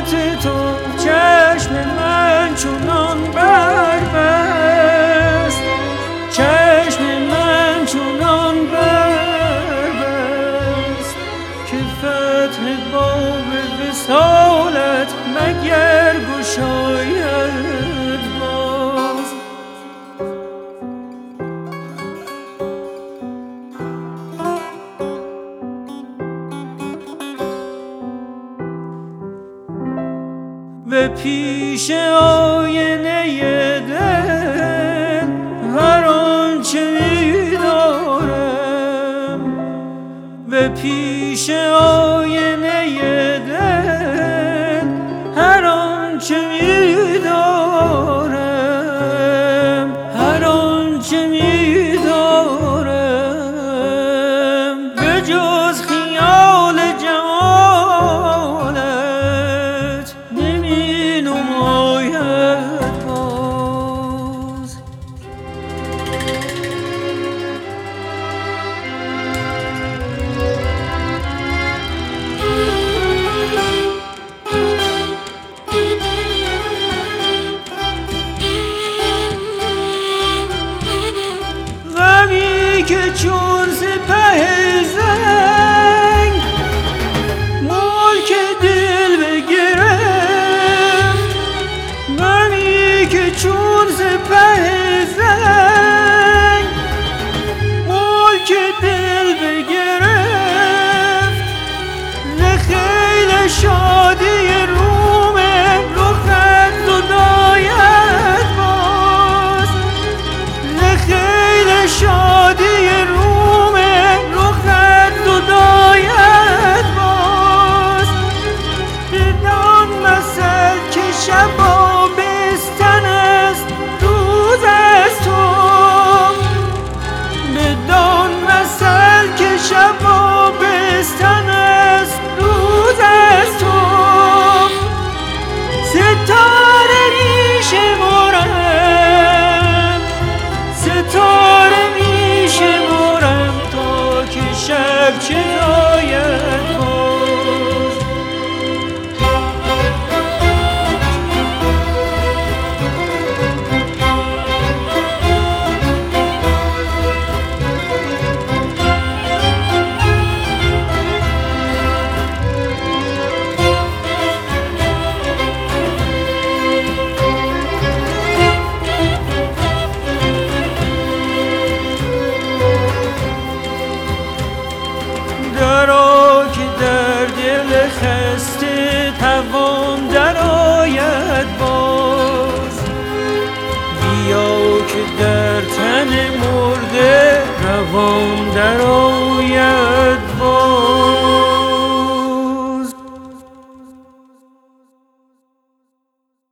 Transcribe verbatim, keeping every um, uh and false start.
صورت تو چشم من چونان بربست، چشم من چونان بربست که فتح باب وصالت مگر گشاید باز. به پیش آینه دل هر آنچه می دارم، به پیش آینه دل هر آنچه می دارم، هر آنچه می دارم به جز خیال جمالت نمی نماید باز. غمی که چون سپه زنگ ملک دل بگرفت، غمی که چون سپه زنگ ملک دل بگرفت، ز خیل شادی روم رخت زداید باز، ز خیل شادی روم رخت زداید باز. بدان مثل که شب آبستن است روز از تو، بدان مثل که شب آبستن است روز از تو. ستاره می شمارم، ستاره می شمارم تا که شب چه زاید باز. درا که در دل خسته توان درآید باز، بیا که در تن مرده روان درآید